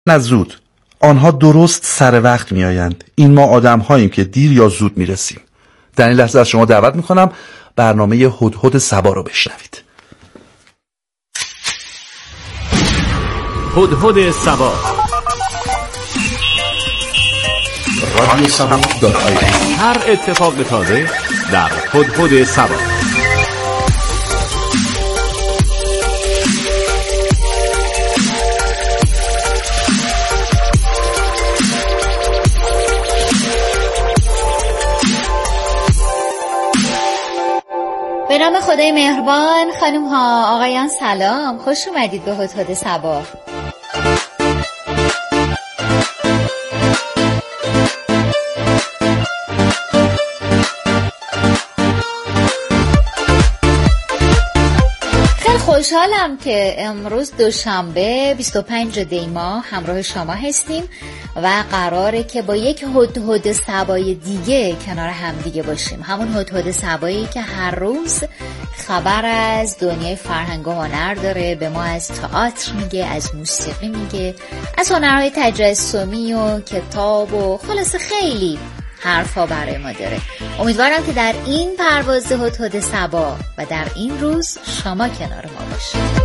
نه زود. آنها درست سر وقت می آیند. این ما آدم هاییم که دیر یا زود می رسیم. در این لحظه از شما دعوت می کنم برنامه هدهد صبا رو بشنوید. هدهد صبا، رادیو صبا هر اتفاق تازه در هدهد صبا. به نام خدای مهربان. خانم ها آقایان سلام، خوش اومدید به هدهد صبا. خیلی خوشحالم که امروز دوشنبه 25 دی ماه همراه شما هستیم و قراره که با یک هدهد صبای دیگه کنار هم دیگه باشیم. همون هدهد صبایی که هر روز خبر از دنیای فرهنگ و هنر داره، به ما از تئاتر میگه، از موسیقی میگه، از هنرهای تجسمی و کتاب و خلاصه خیلی حرفا برای ما داره. امیدوارم که در این پرواز هدهد صبا و در این روز شما کنار ما باشید.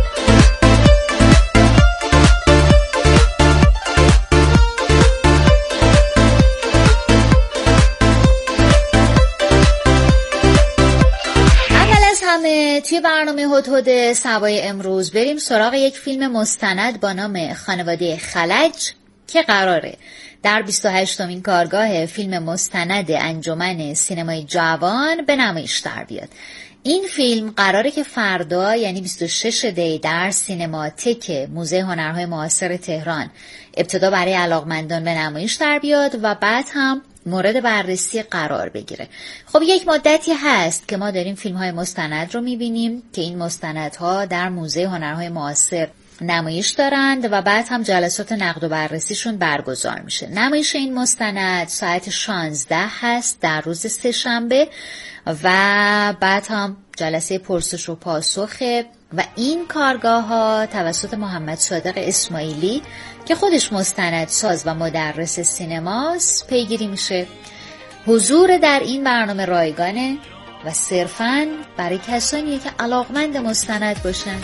توی برنامه هدهد صبای امروز بریم سراغ یک فیلم مستند با نام خانواده خلج که قراره در 28مین کارگاه فیلم مستند انجمن سینمای جوان به نمایش در بیاد. این فیلم قراره که فردا یعنی 26 دی در سینماتک موزه هنرهای معاصر تهران ابتدا برای علاقمندان به نمایش در بیاد و بعد هم مورد بررسی قرار بگیره. خب یک مدتی هست که ما داریم فیلم های مستند رو میبینیم که این مستندها در موزه هنرهای معاصر نمایش دارند و بعد هم جلسات نقد و بررسیشون برگزار میشه. نمایش این مستند ساعت 16 هست در روز سه‌شنبه و بعد هم جلسه پرسش و پاسخه و این کارگاه ها توسط محمد صادق اسماعیلی که خودش مستند ساز و مدرس سینماست پیگیری میشه. حضور در این برنامه رایگانه و صرفاً برای کسانی که علاقمند مستند باشن.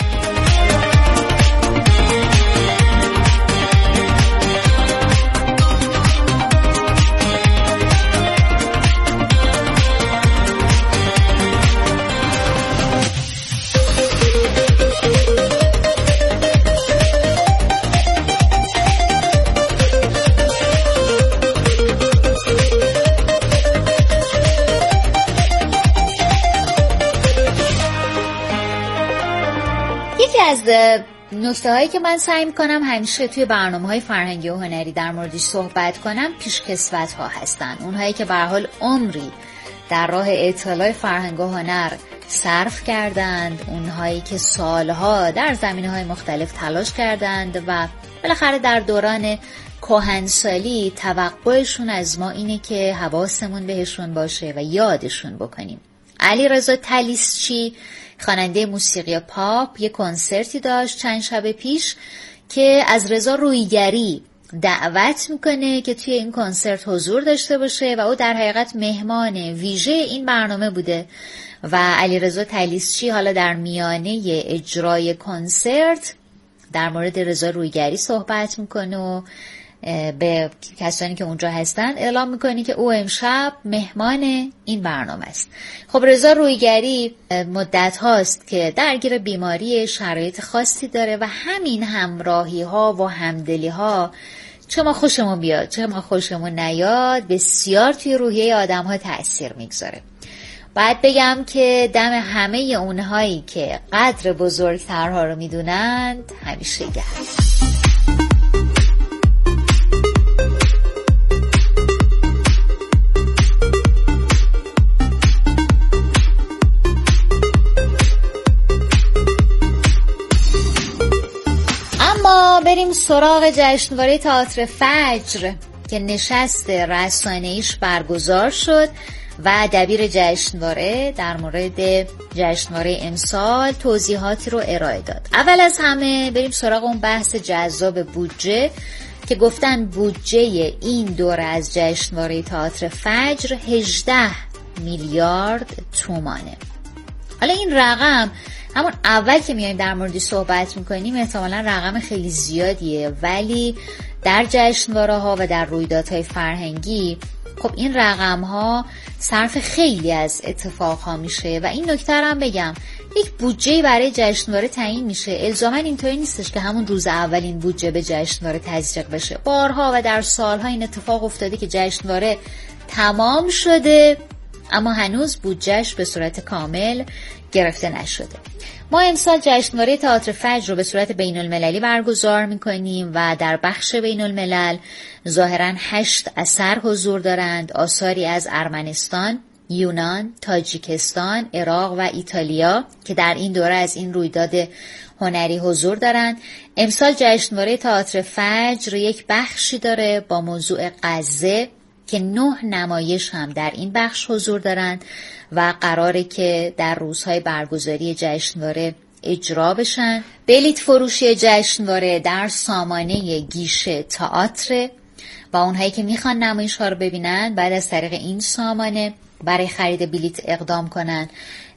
از نکته هایی که من سعی میکنم همیشه توی برنامه‌های فرهنگی و هنری در موردش صحبت کنم پیشکسوت ها هستن. اونهایی که به هر حال عمری در راه اطلاع فرهنگ و هنر صرف کردند، اونهایی که سالها در زمینه‌های مختلف تلاش کردند و بالاخره در دوران کهنسالی توقعشون از ما اینه که حواسمون بهشون باشه و یادشون بکنیم. علیرضا طلیسچی خواننده موسیقی پاپ یک کنسرتی داشت چند شب پیش که از رضا رویگری دعوت میکنه که توی این کنسرت حضور داشته باشه و او در حقیقت مهمان ویژه این برنامه بوده و علیرضا طلیسچی حالا در میانه اجرای کنسرت در مورد رضا رویگری صحبت میکنه و به کسانی که اونجا هستن اعلام میکنی که او امشب مهمان این برنامه است. خب رضا رویگری مدت هاست که درگیر بیماری، شرایط خاصی داره و همین همراهی ها و همدلی ها چه ما خوشمون بیاد چه ما خوشمون نیاد بسیار توی روحیه آدم ها تأثیر میگذاره. باید بگم که دم همه اونهایی که قدر بزرگترها رو میدونند همیشه گرم. بریم سراغ جشنواره تئاتر فجر که نشست رسانه‌ایش برگزار شد و دبیر جشنواره در مورد جشنواره امسال توضیحاتی رو ارائه داد. اول از همه بریم سراغ اون بحث جذاب بودجه که گفتن بودجه این دوره از جشنواره تئاتر فجر 18 میلیارد تومانه. حالا این رقم همون اول که میایم در موردش صحبت میکنیم احتمالاً رقم خیلی زیادیه، ولی در جشنواره ها و در رویدادهای فرهنگی خب این رقم ها صرف خیلی از اتفاق ها میشه. و این نکته هم بگم، یک بودجه برای جشنواره تعیین میشه، الزاما اینطوری نیستش که همون روز اول این بودجه به جشنواره تزریق بشه. بارها و در سالها این اتفاق افتاده که جشنواره تمام شده اما هنوز بودجهش به صورت کامل گرفته نشده. ما امسال جشنواره تئاتر فجر رو به صورت بین المللی برگزار میکنیم و در بخش بین الملل ظاهراً 8 اثر حضور دارند، آثاری از ارمنستان، یونان، تاجیکستان، عراق و ایتالیا که در این دوره از این رویداد هنری حضور دارند. امسال جشنواره تئاتر فجر یک بخشی داره با موضوع غزه که 9 نمایش هم در این بخش حضور دارند و قراره که در روزهای برگزاری جشنواره اجرا بشن. بلیط فروشی جشنواره در سامانه گیشه تئاتر و اونهایی که میخوان نمایش ها رو ببینن بعد از طریق این سامانه برای خرید بلیط اقدام کنن.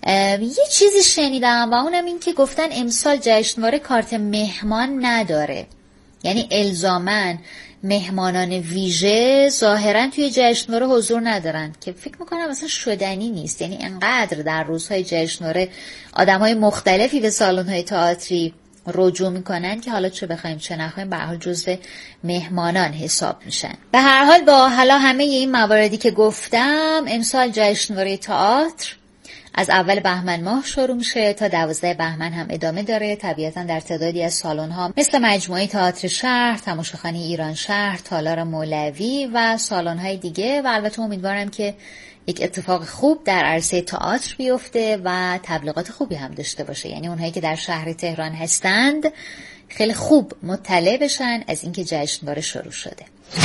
یه چیزی شنیدم و اونم این که گفتن امسال جشنواره کارت مهمان نداره، یعنی الزاماً مهمانان ویژه ظاهراً توی جشنواره حضور ندارن که فکر میکنم اصلا شدنی نیست. یعنی انقدر در روزهای جشنواره آدمهای مختلفی به سالن‌های تئاتری رجوع میکنن که حالا چه بخوایم چه نخوایم به هر حال جزو مهمانان حساب میشن. به هر حال با حالا همه این مواردی که گفتم امسال جشنواره تئاتر از اول بهمن ماه شروع میشه تا 12 بهمن هم ادامه داره. طبیعتا در تعدادی از سالن‌ها مثل مجموعه تئاتر شهر، تماشاخانه ایران شهر، تالار مولوی و سالن‌های دیگه. و البته امیدوارم که یک اتفاق خوب در عرصه تئاتر بیفته و تبلیغات خوبی هم داشته باشه، یعنی اونهایی که در شهر تهران هستند خیلی خوب مطلع بشن از اینکه جشنواره شروع شده.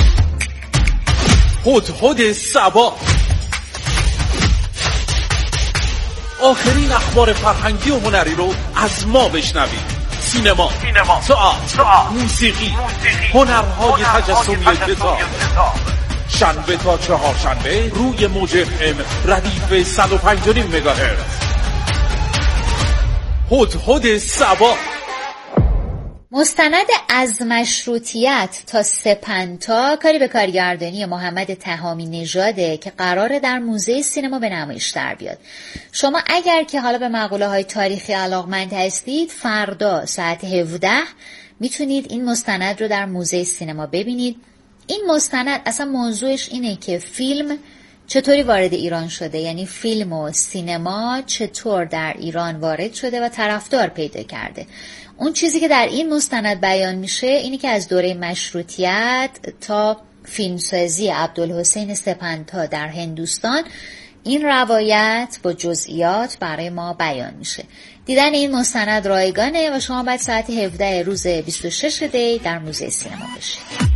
هدهد صبا، آخرین اخبار فرهنگی و هنری رو از ما بشنوید. سینما، تئاتر، موسیقی، هنرهای تجسمی کتاب. شنبه تا چهارشنبه روی موج FM ردیف 105.5 مگاهرتز. هدهد صبا. مستند از مشروطیت تا سپنتا کاری به کارگردانی محمد تهامی نژاده که قراره در موزه سینما به نمایش در بیاد. شما اگر که حالا به مقوله های تاریخی علاقمند هستید فردا ساعت 17 میتونید این مستند رو در موزه سینما ببینید. این مستند اصلا موضوعش اینه که فیلم چطوری وارد ایران شده، یعنی فیلم و سینما چطور در ایران وارد شده و طرفدار پیدا کرده. اون چیزی که در این مستند بیان میشه اینی که از دوره مشروطیت تا فیلمسازی عبدالحسین سپنتا در هندوستان این روایت با جزئیات برای ما بیان میشه. دیدن این مستند رایگانه و شما باید ساعت 17 روز 26 دی در موزه سینما بشید.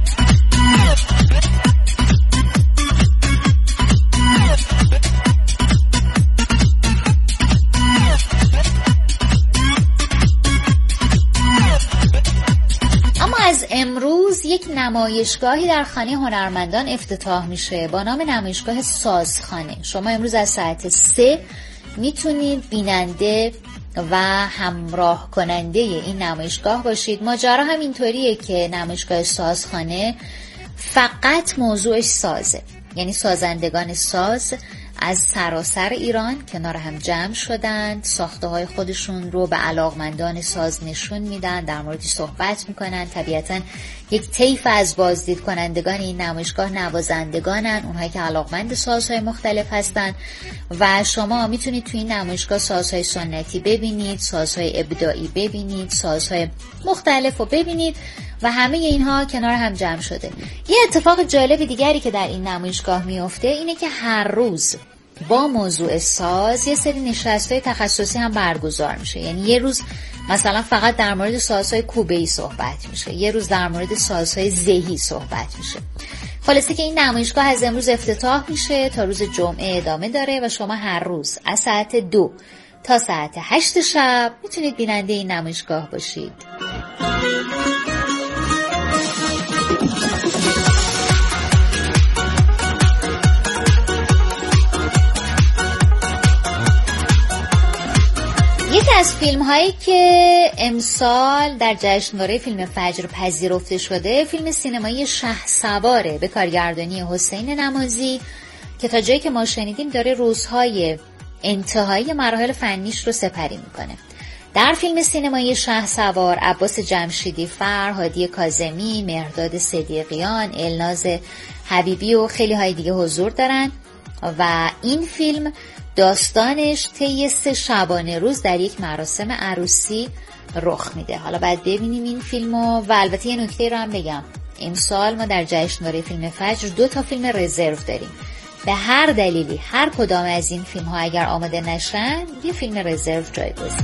از امروز یک نمایشگاهی در خانه هنرمندان افتتاح میشه با نام نمایشگاه سازخانه. شما امروز از ساعت 3 میتونید بیننده و همراه کننده این نمایشگاه باشید. ماجرا هم اینطوریه که نمایشگاه سازخانه فقط موضوعش سازه، یعنی سازندگان ساز از سراسر ایران کنار هم جمع شدند، ساخته های خودشون رو به علاقمندان ساز نشون میدن، در موردش صحبت میکنن. طبیعتا یک طیف از بازدید کنندگان این نمایشگاه نوازندگانن، اونهایی که علاقمند سازهای مختلف هستن و شما میتونید توی این نمایشگاه سازهای سنتی ببینید، سازهای ابداعی ببینید، سازهای مختلف رو ببینید و همه اینها کنار هم جمع شده. یه اتفاق جالب دیگری که در این نمایشگاه میفته اینه که هر روز با موضوع ساز یه سری نشست‌های تخصصی هم برگزار میشه. یعنی یه روز مثلا فقط در مورد سازهای کوبه‌ای صحبت میشه، یه روز در مورد سازهای زهی صحبت میشه. خلاصه که این نمایشگاه از امروز افتتاح میشه تا روز جمعه ادامه داره و شما هر روز از ساعت 2 تا ساعت 8 شب میتونید بیننده این نمایشگاه باشید. یکی از فیلم هایی که امسال در جشنواره فیلم فجر پذیرفته شده فیلم سینمایی شهسواره به کارگردانی حسین نمازی که تا جایی که ما شنیدیم داره روزهای انتهایی مراحل فنیش رو سپری میکنه. در فیلم سینمایی شهسوار عباس جمشیدی فر، هادی کاظمی، مهرداد صدیقیان، الناز حبیبی و خیلی های دیگه حضور دارن و این فیلم داستانش طی 3 شبانه روز در یک مراسم عروسی رخ میده. حالا باید ببینیم این فیلمو. و البته یه نکته رو هم بگم، امسال ما در جشنواره فیلم فجر 2 تا فیلم رزرو داریم. به هر دلیلی هر کدام از این فیلم ها اگر آماده نشن یه فیلم رزرو جایگزین.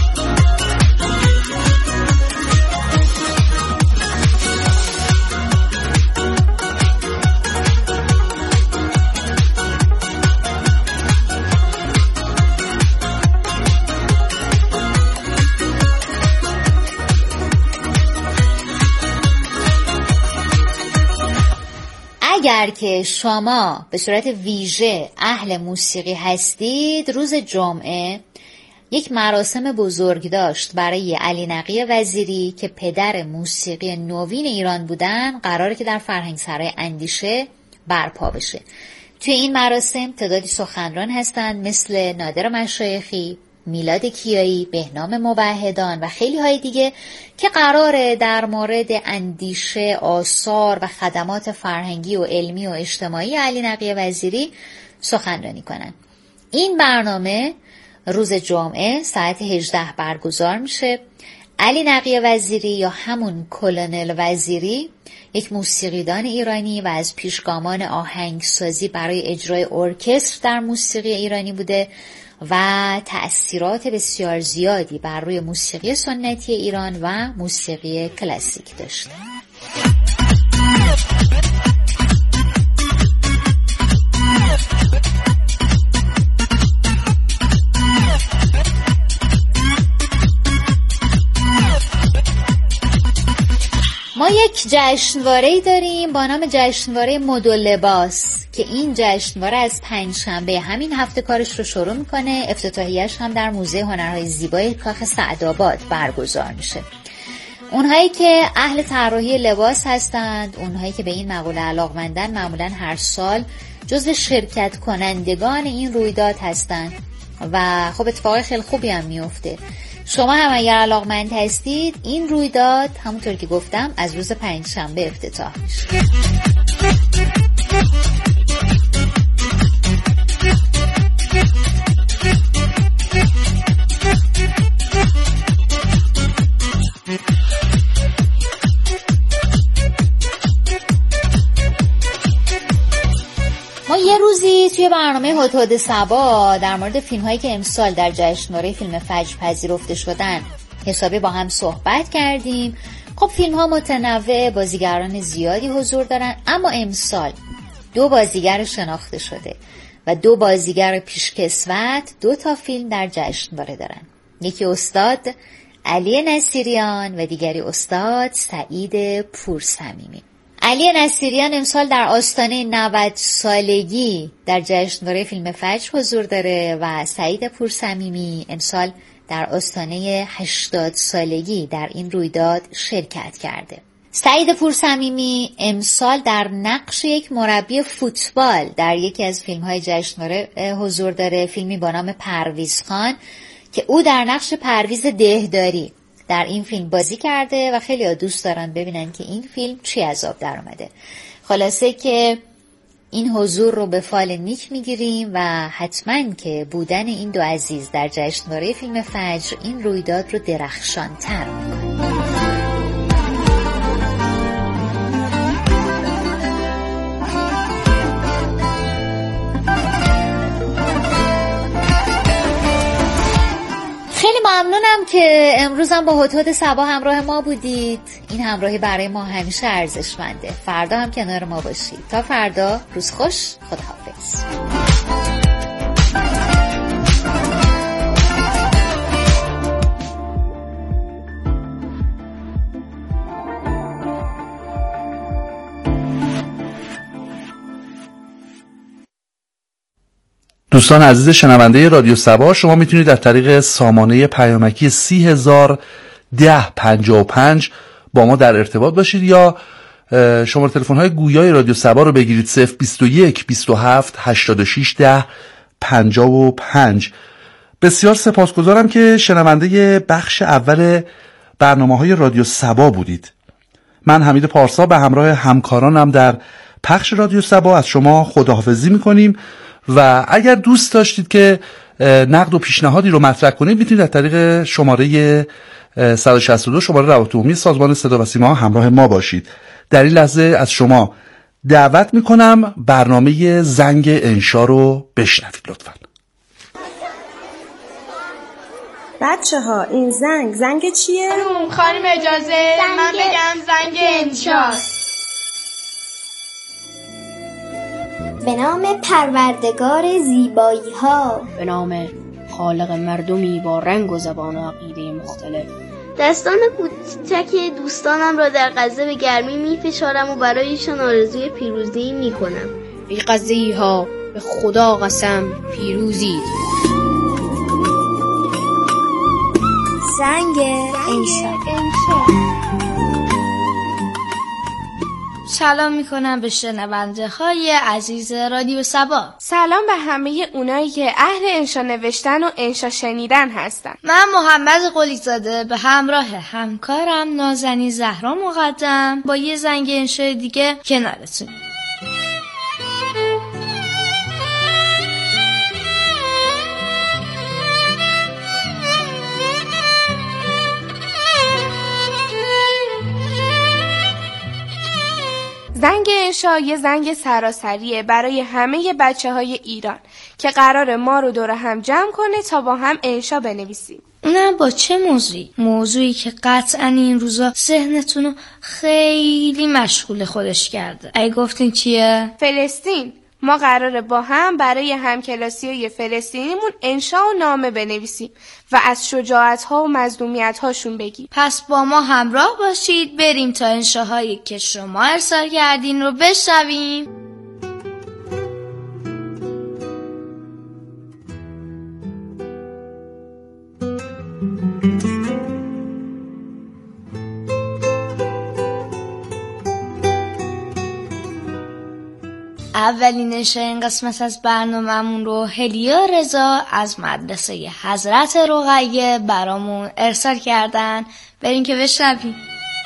اگر که شما به صورت ویژه اهل موسیقی هستید، روز جمعه یک مراسم بزرگ داشت برای علی نقی وزیری که پدر موسیقی نوین ایران بودن، قراره که در فرهنگسرای اندیشه برپا بشه. توی این مراسم تعدادی سخنران هستند مثل نادر مشایخی، میلاد کیایی، بهنام موحدان و خیلی های دیگه که قراره در مورد اندیشه، آثار و خدمات فرهنگی و علمی و اجتماعی علی نقی وزیری سخنرانی کنن. این برنامه روز جمعه ساعت 18 برگزار میشه. علی نقی وزیری یا همون کلونل وزیری یک موسیقیدان ایرانی و از پیشگامان آهنگسازی برای اجرای ارکستر در موسیقی ایرانی بوده و تأثیرات بسیار زیادی بر روی موسیقی سنتی ایران و موسیقی کلاسیک داشته. ما یک جشنواره‌ای داریم با نام جشنواره مد و لباس که این جشنواره از 5 شنبه همین هفته کارش رو شروع میکنه. افتتاحیه‌اش هم در موزه هنرهای زیبای کاخ سعدآباد برگزار میشه. اونهایی که اهل طراحی لباس هستند، اونهایی که به این مقوله علاقمندن، معمولا هر سال جزو شرکت کنندگان این رویداد هستند و خب اتفاق خیلی خوبی هم میفته. شما هم اگر علاقمند هستید، این رویداد همونطور که گفتم از روز 5 شنبه افتتاح میشه. ما یه روزی توی برنامه هدهد صبا در مورد فیلم هایی که امسال در جشنواره فیلم فجر پذیرفته شدن حسابی با هم صحبت کردیم. خب فیلم ها متنوع، بازیگران زیادی حضور دارن، اما امسال 2 بازیگر شناخته شده و 2 بازیگر پیشکسوت 2 تا فیلم در جشنواره دارن. یکی استاد علی نصیریان و دیگری استاد سعید پورصمیمی. علی نصیریان امسال در آستانه 90 سالگی در جشنواره فیلم فجر حضور داره و سعید پورصمیمی امسال در آستانه 80 سالگی در این رویداد شرکت کرده. سعید پورصمیمی امسال در نقش یک مربی فوتبال در یکی از فیلم‌های جشنواره حضور داره، فیلمی با نام پرویز خان که او در نقش پرویز دهداری در این فیلم بازی کرده و خیلی ها دوست دارن ببینن که این فیلم چی عذاب در اومده. خلاصه که این حضور رو به فال نیک میگیریم و حتما که بودن این 2 عزیز در جشنواره فیلم فجر این رویداد رو درخشان‌تر میکنه. خیلی ممنونم که که امروز هم با هدهد صبا همراه ما بودید. این همراهی برای ما همیشه ارزشمنده. فردا هم کنار ما باشید. تا فردا، روز خوش، خداحافظ. دوستان عزیز شنونده رادیو سبا، شما میتونید از طریق سامانه پیامکی 301055 با ما در ارتباط باشید یا شماره تلفن های گویای رادیو سبا رو بگیرید 021 27 86 10 55. بسیار سپاسگزارم که شنونده بخش اول برنامه‌های رادیو سبا بودید. من حمید پارسا به همراه همکارانم در پخش رادیو سبا از شما خداحافظی میکنیم و اگر دوست داشتید که نقد و پیشنهادی رو مطرح کنید میتونید از طریق شماره 162 شماره روابط عمومی سازمان صدا و سیما همراه ما باشید. در این لحظه از شما دعوت میکنم برنامه زنگ انشا رو بشنوید لطفاً. بچه ها این زنگ چیه؟ خانم اجازه من بگم زنگ انشاست. به نام پروردگار زیبایی ها، به نام خالق مردمی با رنگ و زبان و عقیده مختلف. دستان کوچک دوستانم را در غزه به گرمی می‌فشارم و برایشان آرزوی پیروزی می‌کنم. ای غزه‌ای ها، به خدا قسم پیروزید. زنگ انشا. سلام میکنم به شنونده های عزیز رادیو سبا. سلام به همه اونایی که اهل انشا نوشتن و انشا شنیدن هستن. من محمد قلیزاده به همراه همکارم نازنین زهرا مقدم با یه زنگ انشا دیگه کنارتونیم. زنگ انشا یه زنگ سراسریه برای همه بچه‌های ایران که قرار ما رو دور هم جمع کنه تا با هم انشا بنویسیم. اونم با چه موضوعی که قطعا این روزا ذهنتون رو خیلی مشغول خودش کرده. اگه گفتین چیه؟ فلسطین. ما قراره با هم برای همکلاسیای فلسطینیمون انشا و نامه بنویسیم و از شجاعت‌ها و مظلومیت‌هاشون بگیم. پس با ما همراه باشید، بریم تا انشاهایی که شما ارسال کردین رو بشنویم. اولین انشا این قسمت از برنامه‌مون رو هلیا رضا از مدرسه حضرت رقیه برامون ارسال کردن. بریم که بشنویم.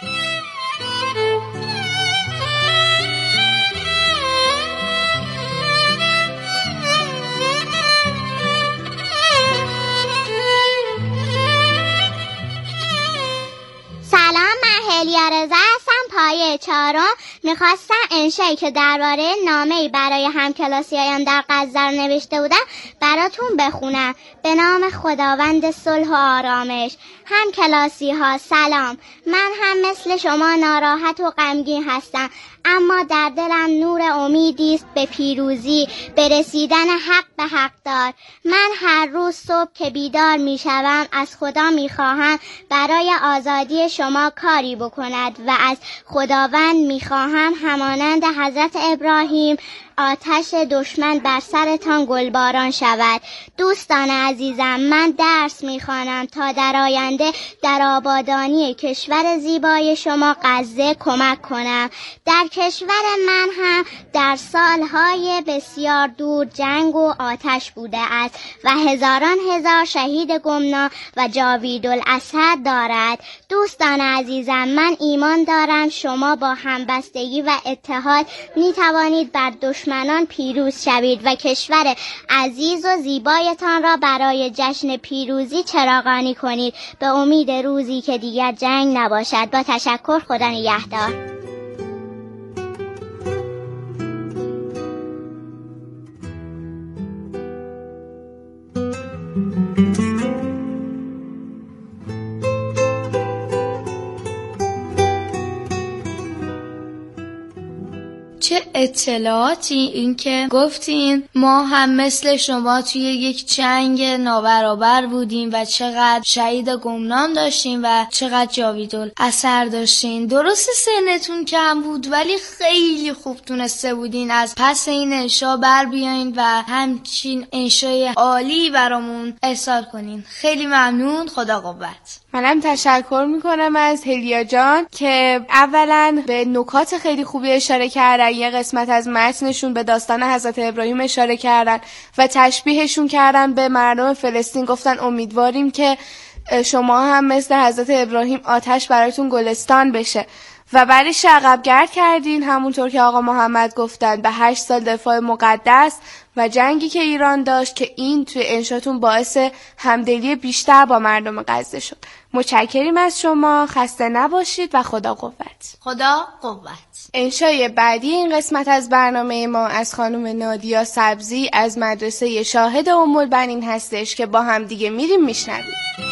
سلام، من هلیا رضا هستم، پایه 4. میخواستم انشایی که درباره نامه‌ای برای همکلاسی‌هایم در غزه نوشته بودم براتون بخونم. به نام خداوند صلح و آرامش. همکلاسی‌ها سلام. من هم مثل شما ناراحت و غمگین هستم، اما در دلم نور امیدی است به پیروزی، به رسیدن حق به حقدار. من هر روز صبح که بیدار میشوم از خدا میخواهم برای آزادی شما کاری بکند و از خداوند میخواهم همانند حضرت ابراهیم آتش دشمن بر سرتان گلباران شود. دوستان عزیزم، من درس میخوانم تا در آینده در آبادانی کشور زیبای شما غزه کمک کنم. در کشور من هم در سالهای بسیار دور جنگ و آتش بوده است و هزاران هزار شهید گمنام و جاویدالاسد دارد. دوستان عزیزم، من ایمان دارم شما با همبستگی و اتحاد میتوانید بر دشمنان پیروز شوید و کشور عزیز و زیبایتان را برای جشن پیروزی چراغانی کنید. به امید روزی که دیگر جنگ نباشد. با تشکر، خدا نگهدار. چه اطلاعاتی این که گفتین ما هم مثل شما توی یک جنگ نابرابر بودیم و چقدر شهید گمنام داشتیم و چقدر جاویدالاثر داشتین. درست سنتون کم بود ولی خیلی خوب تونسته بودین از پس این انشا بر بیاین و همچین انشای عالی برامون ارسال کنین. خیلی ممنون. خدا قوت. منم تشکر میکنم از هلیا جان که اولا به نکات خیلی خوبی اشاره کردن. یه قسمت از متنشون به داستان حضرت ابراهیم اشاره کردن و تشبیهشون کردن به مردم فلسطین. گفتن امیدواریم که شما هم مثل حضرت ابراهیم آتش براتون گلستان بشه و بعدش عقب‌گرد کردین همونطور که آقا محمد گفتن به 8 سال دفاع مقدس و جنگی که ایران داشت که این توی انشاتون باعث همدلی بیشتر با مردم غزه شد. متشکریم از شما. خسته نباشید و خدا قوت. خدا قوت. انشای بعدی این قسمت از برنامه ما از خانم نادیا سبزی از مدرسه شاهد ام البنین هستش که با هم دیگه میریم میشنویم.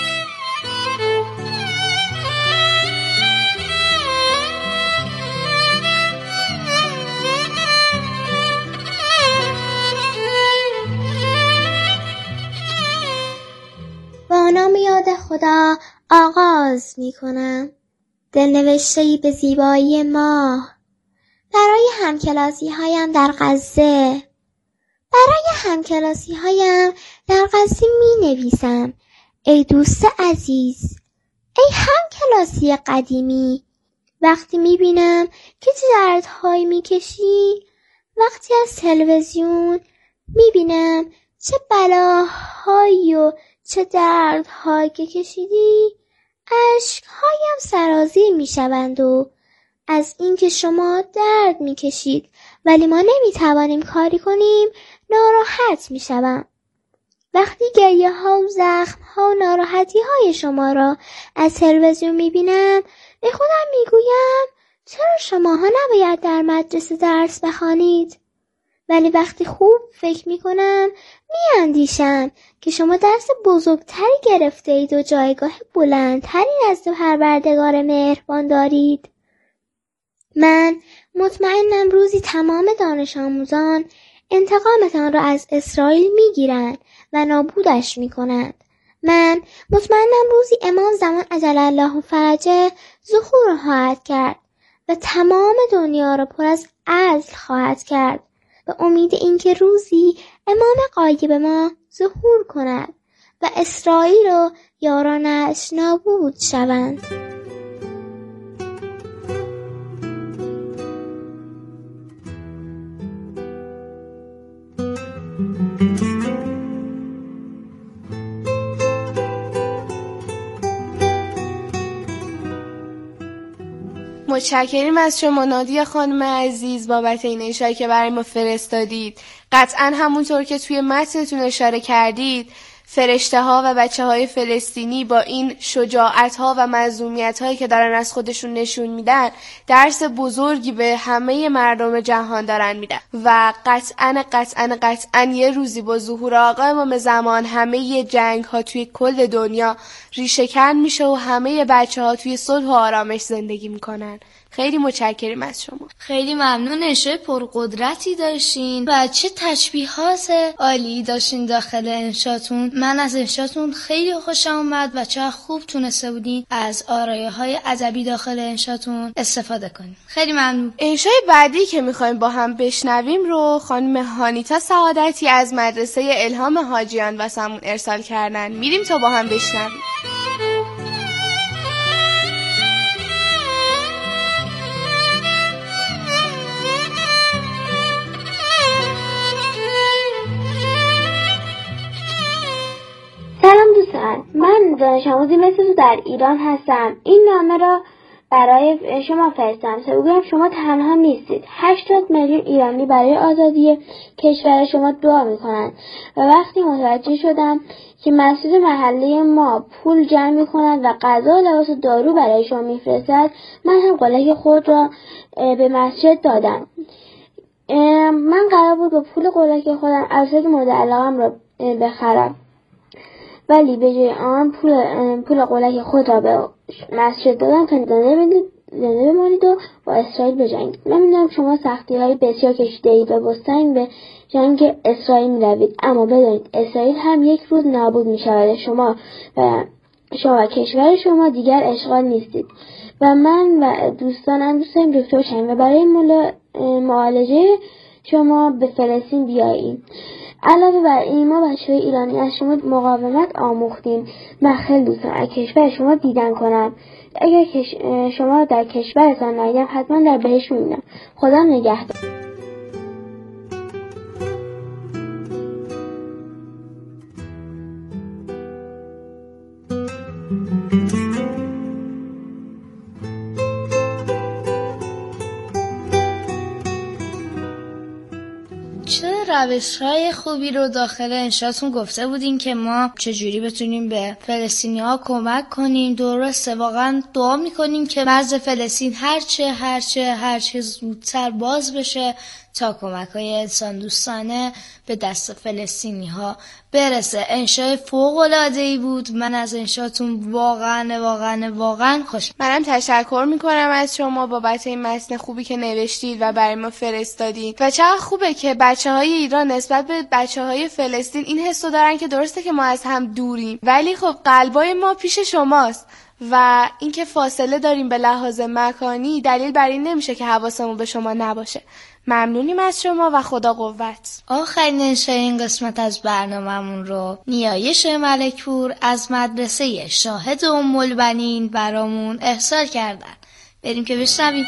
با نام یاد خدا آغاز می کنم. دلنوشته‌ای به زیبایی ماه برای همکلاسی هایم در غزه. برای همکلاسی هایم در غزه می نویسم: ای دوست عزیز، ای همکلاسی قدیمی، وقتی می بینم که چه دردهایی می کشی، وقتی از تلویزیون می بینم چه بلاهایی و چه دردهایی که کشیدی، اشکهایم سرازیر می شوند و از اینکه شما درد می کشید ولی ما نمی توانیم کاری کنیم ناراحت می شوم. وقتی گریه ها و زخم ها و ناراحتی های شما را از تلویزیون می بینم به خودم می گویم چرا شماها نباید در مدرسه درس بخوانید؟ ولی وقتی خوب فکر می کنم می اندیشم که شما درس بزرگتری گرفته اید و جایگاه بلندتری نزد پروردگار مهربان دارید. من مطمئنم روزی تمام دانش آموزان انتقامتان را از اسرائیل می گیرند و نابودش می کنند. من مطمئنم روزی امام زمان عجل الله فرجه ظهور خواهد کرد و تمام دنیا را پر از عدل خواهد کرد، به امید اینکه روزی امام غایب ما ظهور کند و اسرائیل و یارانش نابود شوند. متشکریم از شما نادیا خانم عزیز بابت این اشاره که برای ما فرستادید. قطعا همونطور که توی متنتون اشاره کردید فرشته ها و بچه های فلسطینی با این شجاعت ها و مظلومیت هایی که دارن از خودشون نشون میدن درس بزرگی به همه مردم جهان دارن میدن و قطعا یه روزی با ظهور آقا امام زمان همه جنگ ها توی کل دنیا ریشه کن میشه و همه بچه ها توی صلح و آرامش زندگی میکنن. خیلی متشکرم از شما. خیلی ممنون. انشای پرقدرتی داشتین و چه تشبیهات عالی داشتین داخل انشاتون. من از انشاتون خیلی خوشم اومد و چه خوب تونسته بودین از آرایه‌های ادبی داخل انشاتون استفاده کنین. خیلی ممنون. انشای بعدی که میخوایم با هم بشنویم رو خانم هانیتا سعادتی از مدرسه الهام حاجیان واسمون ارسال کردن. میریم تا با هم بشنویم. سلام دوستان، من دانش آموزی مثل تو در ایران هستم. این نامه را برای شما فرستم تا بگویم شما تنها نیستید. 80 میلیون ایرانی برای آزادی کشور شما دعا میکنند و وقتی متوجه شدم که مسجد محله ما پول جمع میکنند و غذا و لباس و دارو برای شما میفرستد، من هم قلک خود را به مسجد دادم. من قرار بود با پول قلک خودم اسباب مورد علاقه‌ام را بخرم، ولی به جای آن پول قلک خود را به مسجد دادم تا زنده بمانید و با اسرائیل بجنگید. من میدونم شما سختی‌های بسیار کشیده‌اید و با سنگ به جنگ اسرائیل می‌روید، اما بدانید اسرائیل هم یک روز نابود می‌شود. شما و کشور شما دیگر اشغال نیستید و من و دوستانم دوست داریم دکتر شویم و برای معالجه شما به فلسطین بیاییم. علاوه بر این ما بچه‌های ایرانی از شما مقاومت آموختیم. من خیلی دوست دارم از کشور شما دیدن کنم. اگر شما در کشورتان ندیدم حتما در بهشت می‌بینم. خدا نگهدار. روش‌های خوبی رو داخل انشاتون گفته بودین که ما چجوری بتونیم به فلسطینی‌ها کمک کنیم. درسته، واقعا دعا می‌کنیم که مرز فلسطین هرچه زودتر باز بشه تا کمک‌های انسان دوستانه به دست فلسطینی‌ها برسه. انشای فوق‌العاده‌ای بود. من از انشاتون واقعا خوشم. منم تشکر میکنم از شما بابت این متن خوبی که نوشتید و برای ما فرستادید و چقدر خوبه که بچه‌های ایران نسبت به بچه‌های فلسطین این حسو دارن که درسته که ما از هم دوریم ولی خب قلبای ما پیش شماست و اینکه فاصله داریم به لحاظ مکانی دلیل بر این نمیشه که حواسمون به شما نباشه. ممنونیم از شما و خدا قوت. آخرین انشای این قسمت از برنامه‌مون رو نیایش ملکپور از مدرسه شاهد ام البنین برامون ارسال کردن. بریم که بشنویم.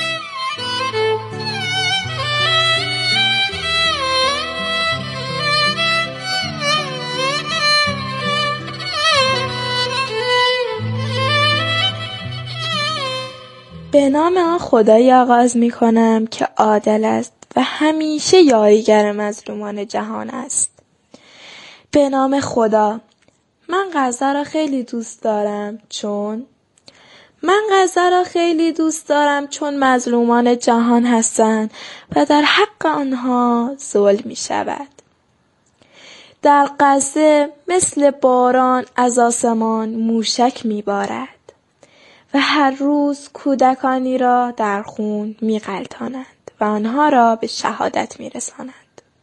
به نام آن خدایی آغاز می کنم که عادل است و همیشه یاریگر مظلومان جهان است. به نام خدا. من غزه را خیلی دوست دارم چون مظلومان جهان هستند و در حق آنها ظلم می شود. در غزه مثل باران از آسمان موشک می بارد و هر روز کودکانی را در خون می غلطانند و آنها را به شهادت می رسانند.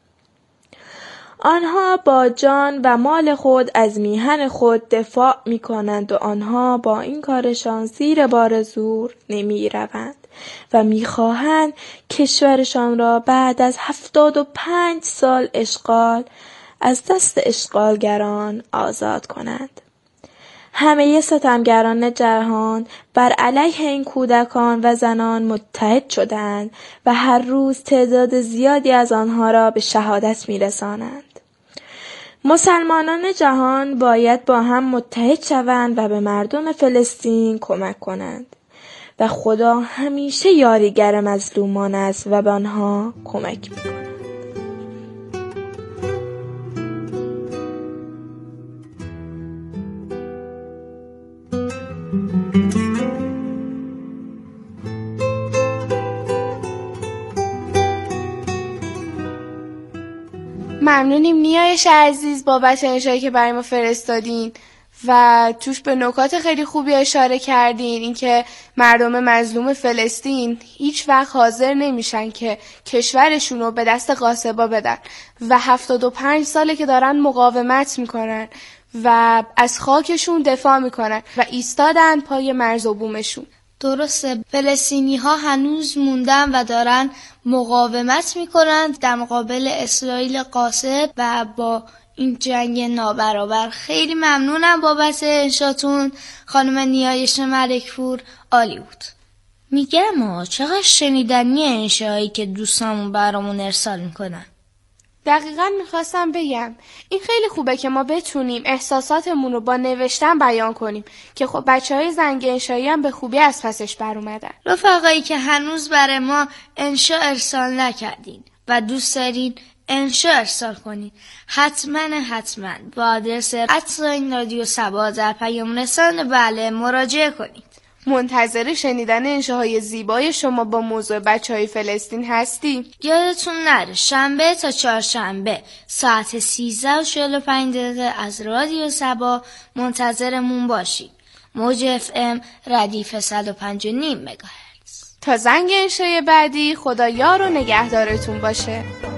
آنها با جان و مال خود از میهن خود دفاع می کنند و آنها با این کارشان زیر بار زور نمی روند و می خواهند کشورشان را بعد از 75 سال اشغال از دست اشغالگران آزاد کنند. همه ستمگران جهان بر علیه این کودکان و زنان متحد شدند و هر روز تعداد زیادی از آنها را به شهادت می‌رسانند. مسلمانان جهان باید با هم متحد شوند و به مردم فلسطین کمک کنند و خدا همیشه یاریگر مظلومان است و به آنها کمک می‌کند. ممنونیم نیایش عزیز بابت انشایی که برای ما فرستادین و توش به نکات خیلی خوبی اشاره کردین. اینکه مردم مظلوم فلسطین هیچ وقت حاضر نمیشن که کشورشون رو به دست غاصبا بدن و 75 ساله که دارن مقاومت میکنن و از خاکشون دفاع میکنن و ایستادن پای مرز و بومشون. درسته، فلسطینی ها هنوز موندن و دارن مقاومت میکنن در مقابل اسرائیل غاصب و با این جنگ نابرابر. خیلی ممنونم بابت انشاتون خانم نیایش ملکپور، عالی بود. میگم چقدر شنیدنی انشایی که دوستامون برامون ارسال میکنن. دقیقاً میخواستم بگم این خیلی خوبه که ما بتونیم احساساتمون رو با نوشتن بیان کنیم که خب بچهای زنگ انشایی هم به خوبی از پسش بر اومدن. رفقایی که هنوز برای ما انشا ارسال نکردین و دوست دارین انشا ارسال کنین، حتما با آدرس رادیو سبا در پیام رسان بله مراجعه کنید. منتظر شنیدن انشاهای زیبای شما با موضوع بچهای فلسطین هستیم. یادتون نره شنبه تا چهارشنبه ساعت 13:45 از رادیو سبا منتظرمون باشید. موج FM ردیف 105.5 مگاهرتز. تا زنگ انشای بعدی، خدا یار و نگهدارتون باشه.